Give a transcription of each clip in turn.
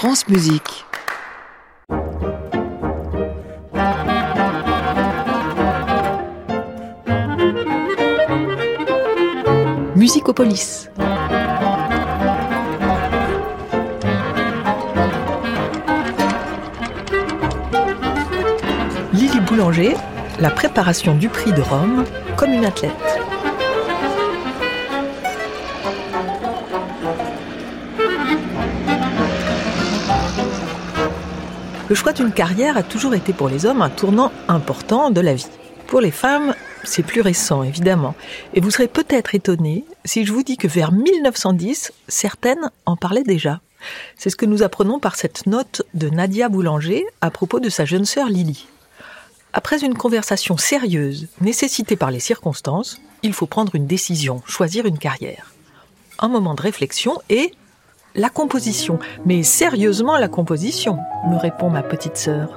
France Musique. Musicopolis. Lily Boulanger, la préparation du prix de Rome comme une athlète. Le choix d'une carrière a toujours été pour les hommes un tournant important de la vie. Pour les femmes, c'est plus récent, évidemment. Et vous serez peut-être étonnés si je vous dis que vers 1910, certaines en parlaient déjà. C'est ce que nous apprenons par cette note de Nadia Boulanger à propos de sa jeune sœur Lily. Après une conversation sérieuse, nécessitée par les circonstances, il faut prendre une décision, choisir une carrière. Un moment de réflexion et la composition. Mais sérieusement la composition, me répond ma petite sœur.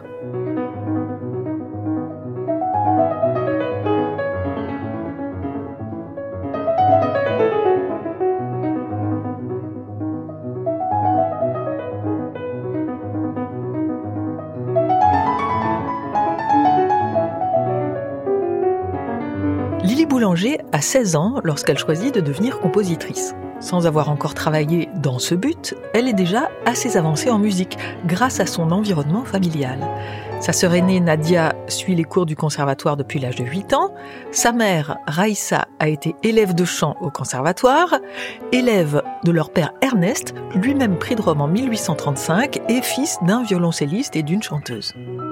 Lily Boulanger a 16 ans lorsqu'elle choisit de devenir compositrice. Sans avoir encore travaillé dans ce but, elle est déjà assez avancée en musique grâce à son environnement familial. Sa sœur aînée Nadia suit les cours du conservatoire depuis l'âge de 8 ans. Sa mère, Raïssa, a été élève de chant au conservatoire, élève de leur père Ernest, lui-même prix de Rome en 1835 et fils d'un violoncelliste et d'une chanteuse.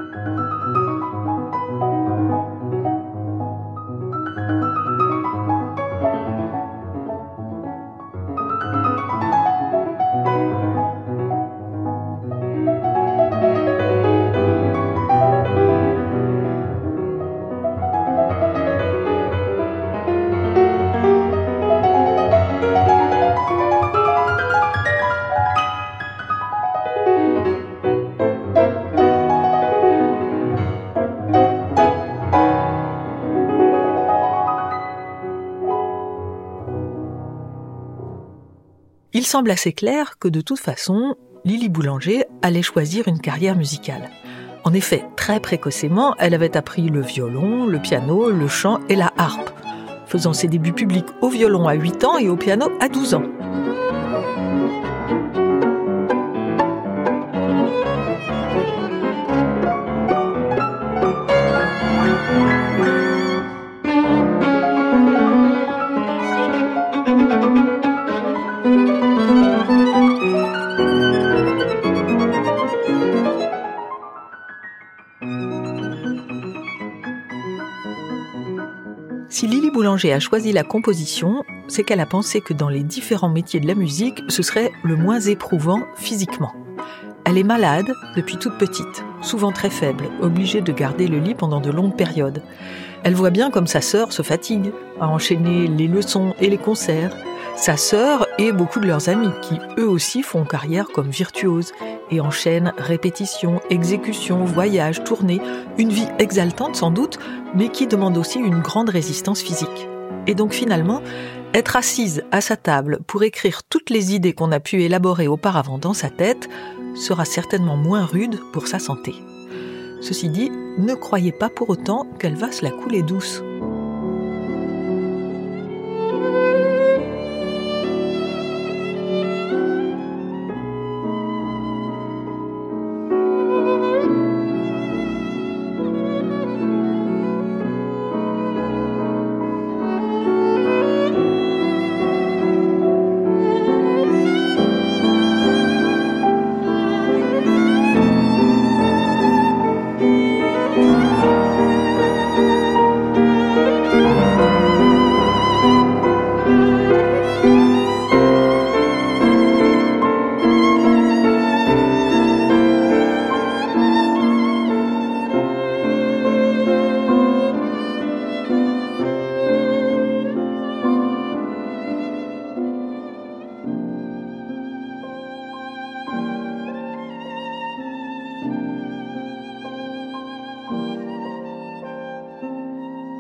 Il semble assez clair que de toute façon, Lily Boulanger allait choisir une carrière musicale. En effet, très précocement, elle avait appris le violon, le piano, le chant et la harpe, faisant ses débuts publics au violon à 8 ans et au piano à 12 ans. Si Lily Boulanger a choisi la composition, c'est qu'elle a pensé que dans les différents métiers de la musique, ce serait le moins éprouvant physiquement. Elle est malade depuis toute petite, souvent très faible, obligée de garder le lit pendant de longues périodes. Elle voit bien comme sa sœur se fatigue à enchaîner les leçons et les concerts. Sa sœur et beaucoup de leurs amis qui, eux aussi, font carrière comme virtuoses et enchaînent répétitions, exécutions, voyages, tournées, une vie exaltante sans doute, mais qui demande aussi une grande résistance physique. Et donc finalement, être assise à sa table pour écrire toutes les idées qu'on a pu élaborer auparavant dans sa tête sera certainement moins rude pour sa santé. Ceci dit, ne croyez pas pour autant qu'elle va se la couler douce.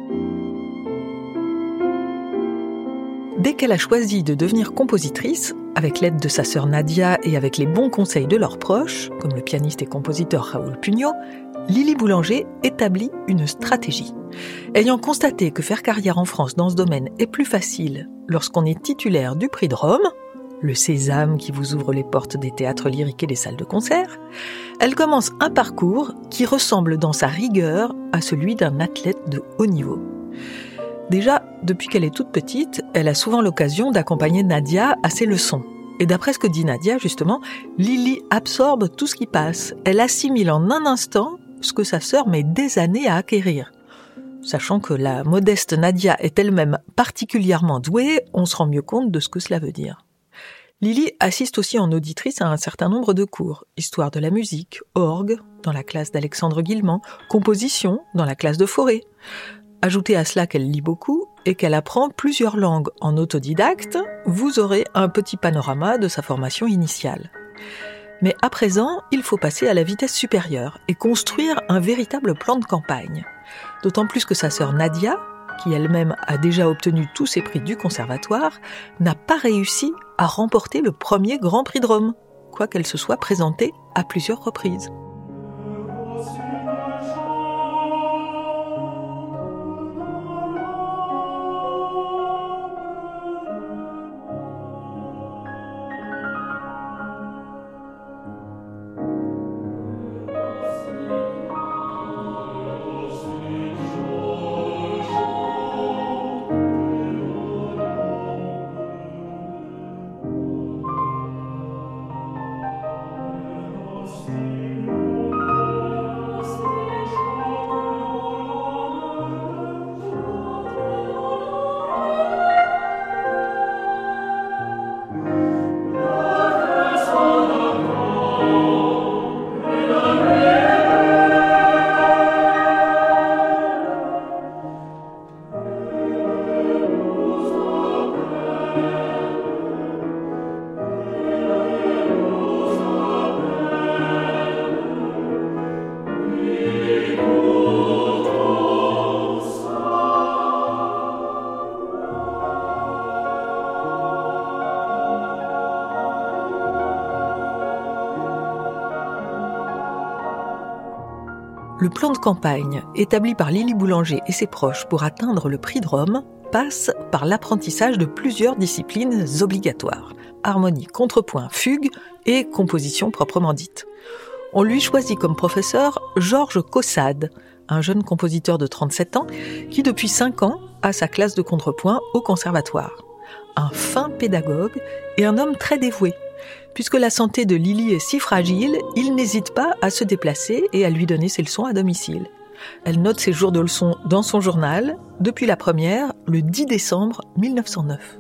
Dès qu'elle a choisi de devenir compositrice, Avec l'aide de sa sœur Nadia et avec les bons conseils de leurs proches, comme le pianiste et compositeur Raoul Pugnot, Lily Boulanger établit une stratégie. Ayant constaté que faire carrière en France dans ce domaine est plus facile lorsqu'on est titulaire du prix de Rome, le sésame qui vous ouvre les portes des théâtres lyriques et des salles de concert, elle commence un parcours qui ressemble dans sa rigueur à celui d'un athlète de haut niveau. Déjà, depuis qu'elle est toute petite, elle a souvent l'occasion d'accompagner Nadia à ses leçons. Et d'après ce que dit Nadia, justement, Lily absorbe tout ce qui passe. Elle assimile en un instant ce que sa sœur met des années à acquérir. Sachant que la modeste Nadia est elle-même particulièrement douée, on se rend mieux compte de ce que cela veut dire. Lily assiste aussi en auditrice à un certain nombre de cours. Histoire de la musique, orgue, dans la classe d'Alexandre Guillemant, composition, dans la classe de Fauré. Ajoutez à cela qu'elle lit beaucoup et qu'elle apprend plusieurs langues en autodidacte, vous aurez un petit panorama de sa formation initiale. Mais à présent, il faut passer à la vitesse supérieure et construire un véritable plan de campagne. D'autant plus que sa sœur Nadia, qui elle-même a déjà obtenu tous ses prix du conservatoire, n'a pas réussi à remporter le premier Grand Prix de Rome, quoiqu'elle se soit présentée à plusieurs reprises. Le plan de campagne établi par Lily Boulanger et ses proches pour atteindre le prix de Rome passe par l'apprentissage de plusieurs disciplines obligatoires. Harmonie, contrepoint, fugue et composition proprement dite. On lui choisit comme professeur Georges Caussade, un jeune compositeur de 37 ans qui depuis 5 ans a sa classe de contrepoint au conservatoire. Un fin pédagogue et un homme très dévoué. Puisque la santé de Lily est si fragile, il n'hésite pas à se déplacer et à lui donner ses leçons à domicile. Elle note ses jours de leçons dans son journal, depuis la première, le 10 décembre 1909.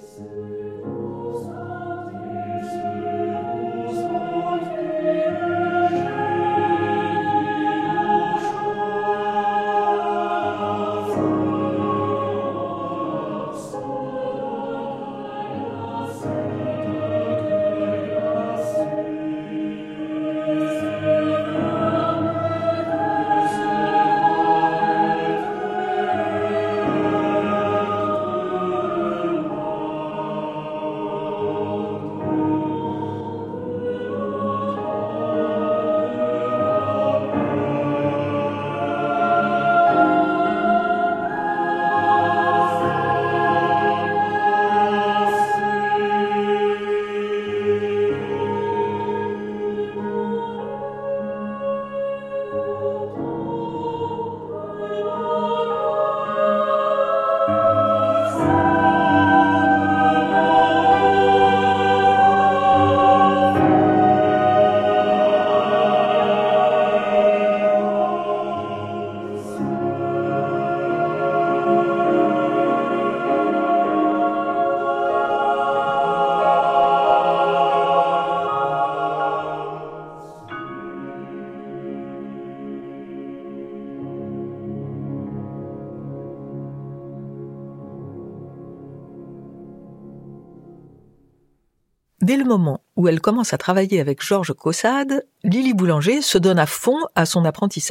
Dès le moment où elle commence à travailler avec Georges Caussade, Lily Boulanger se donne à fond à son apprentissage.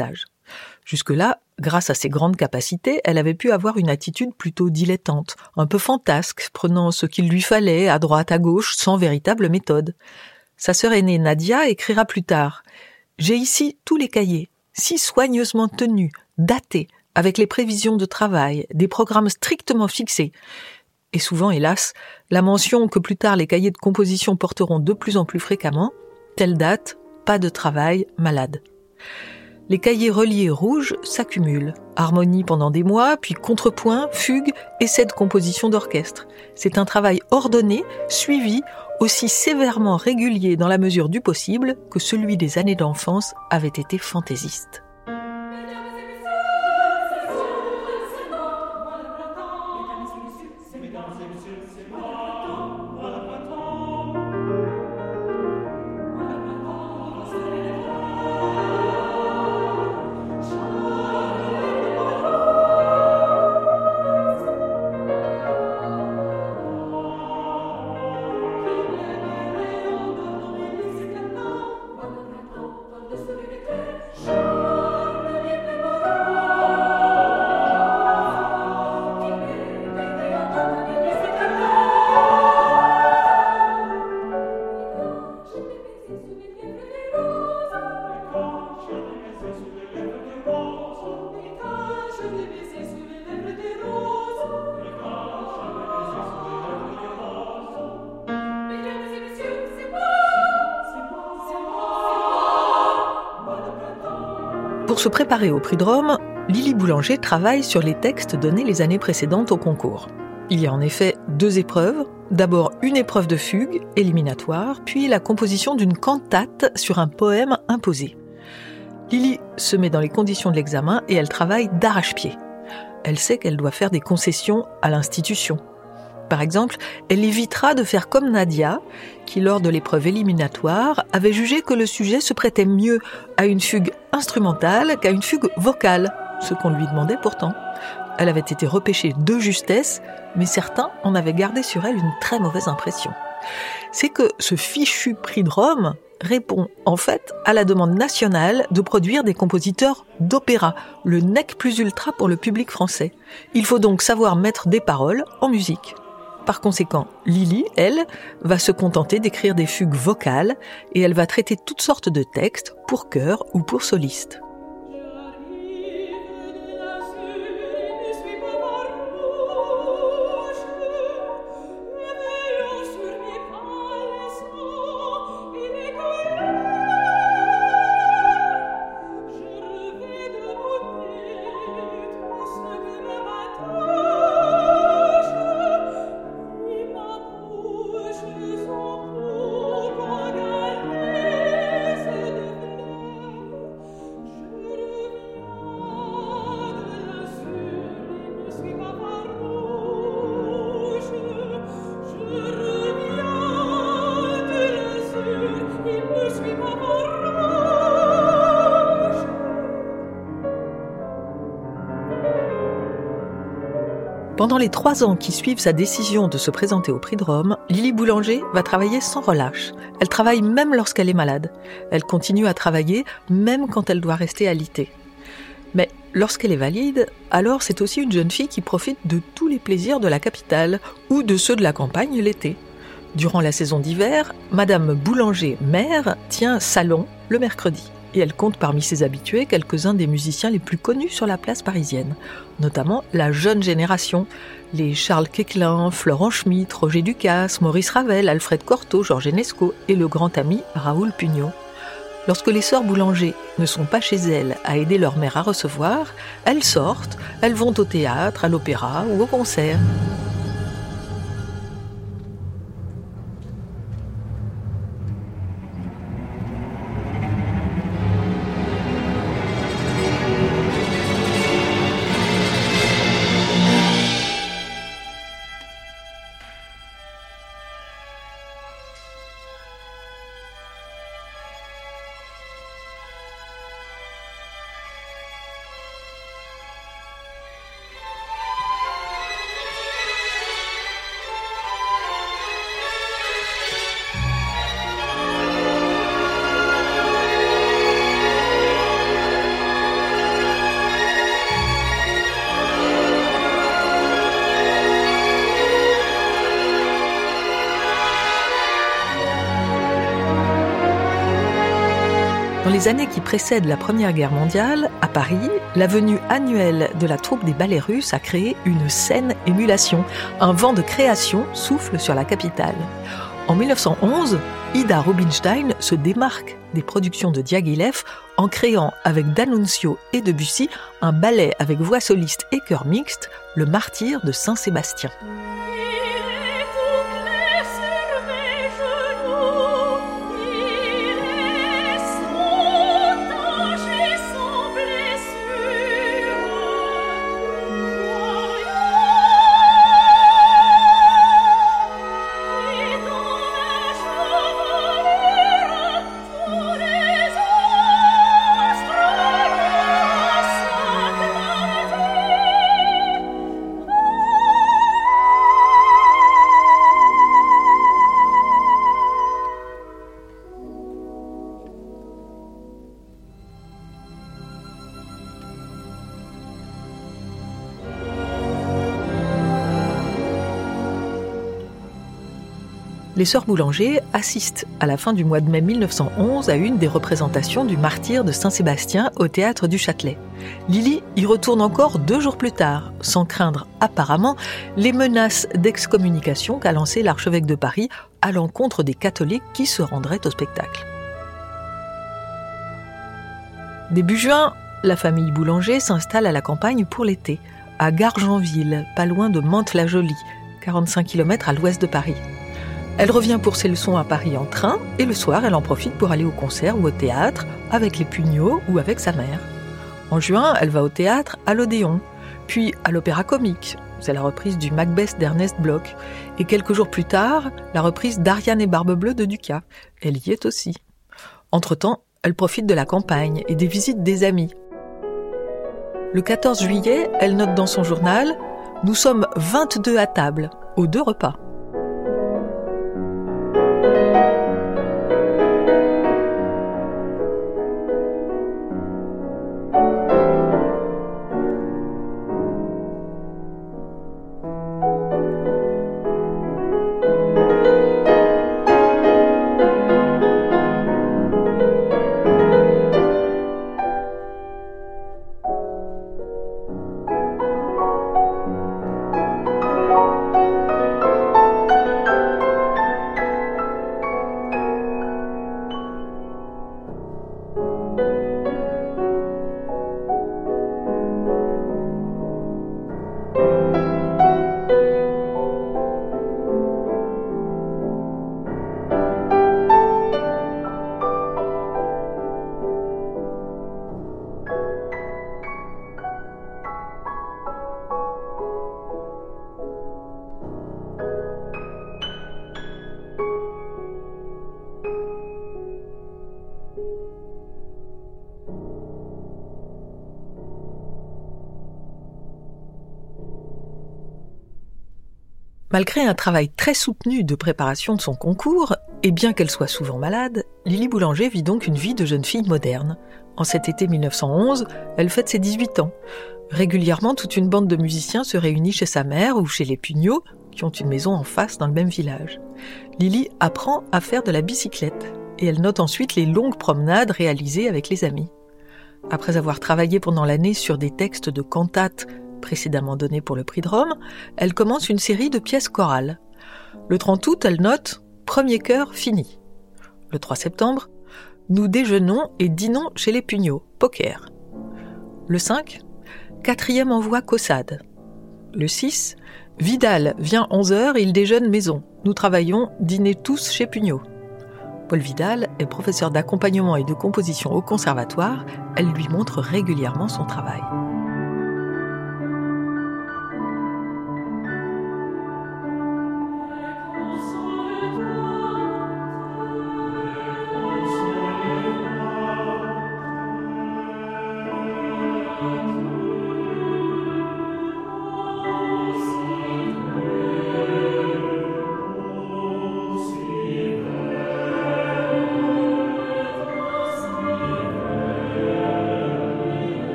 Jusque-là, grâce à ses grandes capacités, elle avait pu avoir une attitude plutôt dilettante, un peu fantasque, prenant ce qu'il lui fallait à droite à gauche sans véritable méthode. Sa sœur aînée Nadia écrira plus tard « J'ai ici tous les cahiers, si soigneusement tenus, datés, avec les prévisions de travail, des programmes strictement fixés. » Et souvent, hélas, la mention que plus tard les cahiers de composition porteront de plus en plus fréquemment, telle date, pas de travail, malade. Les cahiers reliés rouges s'accumulent. Harmonie pendant des mois, puis contrepoint, fugue, essai de composition d'orchestre. C'est un travail ordonné, suivi, aussi sévèrement régulier dans la mesure du possible que celui des années d'enfance avait été fantaisiste. Pour se préparer au prix de Rome, Lily Boulanger travaille sur les textes donnés les années précédentes au concours. Il y a en effet 2 épreuves, d'abord une épreuve de fugue, éliminatoire, puis la composition d'une cantate sur un poème imposé. Lily se met dans les conditions de l'examen et elle travaille d'arrache-pied. Elle sait qu'elle doit faire des concessions à l'institution. Par exemple, elle évitera de faire comme Nadia, qui lors de l'épreuve éliminatoire avait jugé que le sujet se prêtait mieux à une fugue instrumentale qu'à une fugue vocale, ce qu'on lui demandait pourtant. Elle avait été repêchée de justesse, mais certains en avaient gardé sur elle une très mauvaise impression. C'est que ce fichu prix de Rome répond en fait à la demande nationale de produire des compositeurs d'opéra, le nec plus ultra pour le public français. Il faut donc savoir mettre des paroles en musique. Par conséquent, Lily, elle, va se contenter d'écrire des fugues vocales et elle va traiter toutes sortes de textes pour chœur ou pour soliste. Pendant les 3 ans qui suivent sa décision de se présenter au prix de Rome, Lily Boulanger va travailler sans relâche. Elle travaille même lorsqu'elle est malade. Elle continue à travailler même quand elle doit rester alitée. Mais lorsqu'elle est valide, alors c'est aussi une jeune fille qui profite de tous les plaisirs de la capitale ou de ceux de la campagne l'été. Durant la saison d'hiver, Madame Boulanger, mère, tient salon le mercredi. Et elle compte parmi ses habitués quelques-uns des musiciens les plus connus sur la place parisienne, notamment la jeune génération, les Charles Quéclin, Florent Schmitt, Roger Ducasse, Maurice Ravel, Alfred Cortot, Georges Enesco et le grand ami Raoul Pugnot. Lorsque les sœurs Boulanger ne sont pas chez elles à aider leur mère à recevoir, elles sortent, elles vont au théâtre, à l'opéra ou au concert. Dans les années qui précèdent la Première Guerre mondiale, à Paris, la venue annuelle de la troupe des ballets russes a créé une saine émulation. Un vent de création souffle sur la capitale. En 1911, Ida Rubinstein se démarque des productions de Diaghilev en créant avec D'Annunzio et Debussy un ballet avec voix soliste et chœur mixte, Le Martyre de Saint-Sébastien. Les Sœurs Boulanger assistent à la fin du mois de mai 1911 à une des représentations du Martyre de Saint-Sébastien au Théâtre du Châtelet. Lili y retourne encore 2 jours plus tard, sans craindre apparemment les menaces d'excommunication qu'a lancé l'archevêque de Paris à l'encontre des catholiques qui se rendraient au spectacle. Début juin, la famille Boulanger s'installe à la campagne pour l'été, à Gargenville, pas loin de Mantes-la-Jolie, 45 km à l'ouest de Paris. Elle revient pour ses leçons à Paris en train et le soir, elle en profite pour aller au concert ou au théâtre avec les Pugno ou avec sa mère. En juin, elle va au théâtre à l'Odéon, puis à l'Opéra Comique. C'est la reprise du Macbeth d'Ernest Bloch. Et quelques jours plus tard, la reprise d'Ariane et Barbe Bleue de Dukas. Elle y est aussi. Entre-temps, elle profite de la campagne et des visites des amis. Le 14 juillet, elle note dans son journal « Nous sommes 22 à table, aux 2 repas ». Malgré un travail très soutenu de préparation de son concours, et bien qu'elle soit souvent malade, Lili Boulanger vit donc une vie de jeune fille moderne. En cet été 1911, elle fête ses 18 ans. Régulièrement, toute une bande de musiciens se réunit chez sa mère ou chez les Pugno, qui ont une maison en face dans le même village. Lili apprend à faire de la bicyclette, et elle note ensuite les longues promenades réalisées avec les amis. Après avoir travaillé pendant l'année sur des textes de cantates précédemment donnés pour le prix de Rome, elle commence une série de pièces chorales. Le 30 août, elle note « Premier chœur fini ». Le 3 septembre, « Nous déjeunons et dînons chez les Pugno, poker ». Le 5, « 4e envoi Caussade ». Le 6, « Vidal vient 11h et il déjeune maison. Nous travaillons, dîner tous chez Pugno ». Paul Vidal est professeur d'accompagnement et de composition au conservatoire. Elle lui montre régulièrement son travail.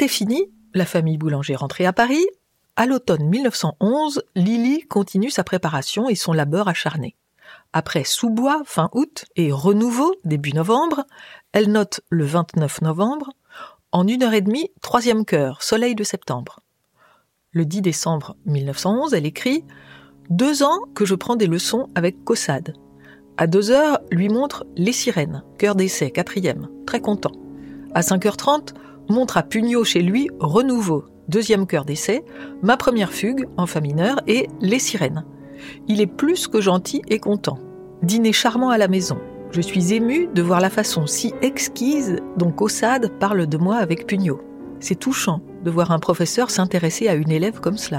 L'été fini, la famille Boulanger rentrée à Paris. À l'automne 1911, Lily continue sa préparation et son labeur acharné. Après Sous-Bois, fin août, et Renouveau, début novembre, elle note le 29 novembre, en 1h30, 3e chœur, Soleil de septembre. Le 10 décembre 1911, elle écrit « 2 ans que je prends des leçons avec Caussade. À 2h, lui montre Les Sirènes, chœur d'essai, 4e, très content. À 5h30, montre à Pugnot chez lui Renouveau, 2e chœur d'essai, ma première fugue, en fa mineur, et Les Sirènes. Il est plus que gentil et content. Dîner charmant à la maison. Je suis émue de voir la façon si exquise dont Caussade parle de moi avec Pugnot. C'est touchant de voir un professeur s'intéresser à une élève comme cela. »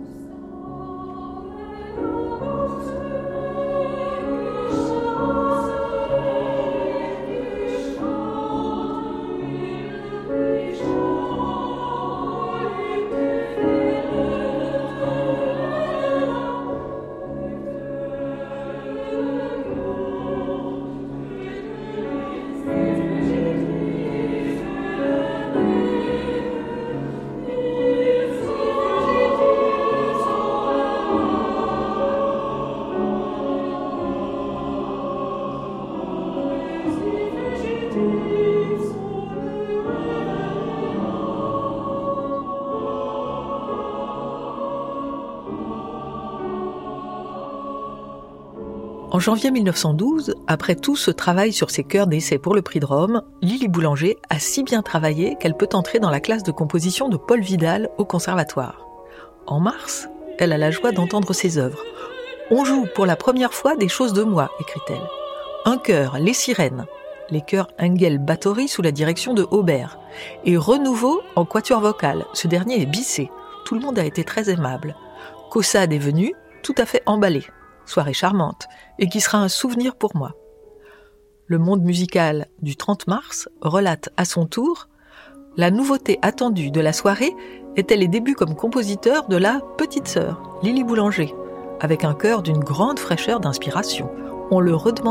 En janvier 1912, après tout ce travail sur ses chœurs d'essai pour le prix de Rome, Lily Boulanger a si bien travaillé qu'elle peut entrer dans la classe de composition de Paul Vidal au conservatoire. En mars, elle a la joie d'entendre ses œuvres. « On joue pour la première fois des choses de moi », écrit-elle. Un chœur, Les Sirènes, les chœurs Engel-Báthory sous la direction de Aubert, et Renouveau en quatuor vocal, ce dernier est bissé. Tout le monde a été très aimable. Caussade est venu, tout à fait emballé. Soirée charmante, et qui sera un souvenir pour moi. Le Monde musical du 30 mars relate à son tour « La nouveauté attendue de la soirée était les débuts comme compositeur de la petite sœur, Lily Boulanger, avec un chœur d'une grande fraîcheur d'inspiration. On le redemanda. »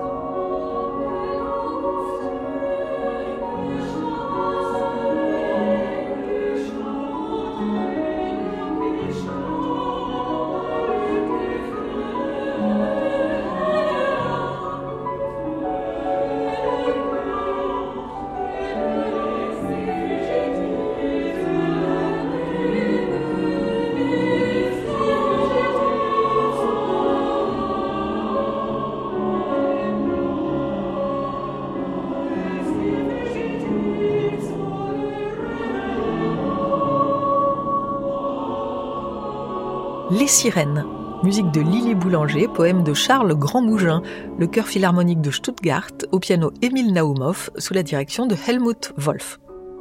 Les Sirènes, musique de Lily Boulanger, poème de Charles Grandmougin, le chœur philharmonique de Stuttgart, au piano Emil Naumov, sous la direction de Helmut Wolff.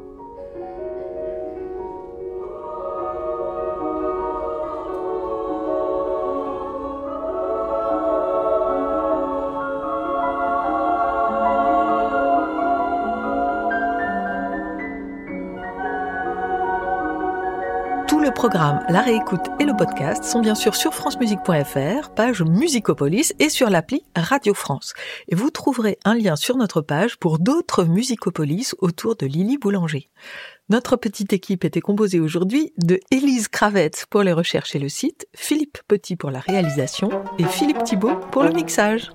Tout le programme, la réécoute et le podcast sont bien sûr sur francemusique.fr, page Musicopolis et sur l'appli Radio France. Et vous trouverez un lien sur notre page pour d'autres Musicopolis autour de Lily Boulanger. Notre petite équipe était composée aujourd'hui de Élise Kravets pour les recherches et le site, Philippe Petit pour la réalisation et Philippe Thibault pour le mixage.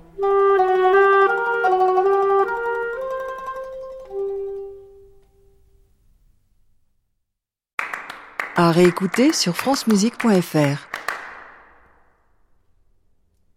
À réécouter sur francemusique.fr.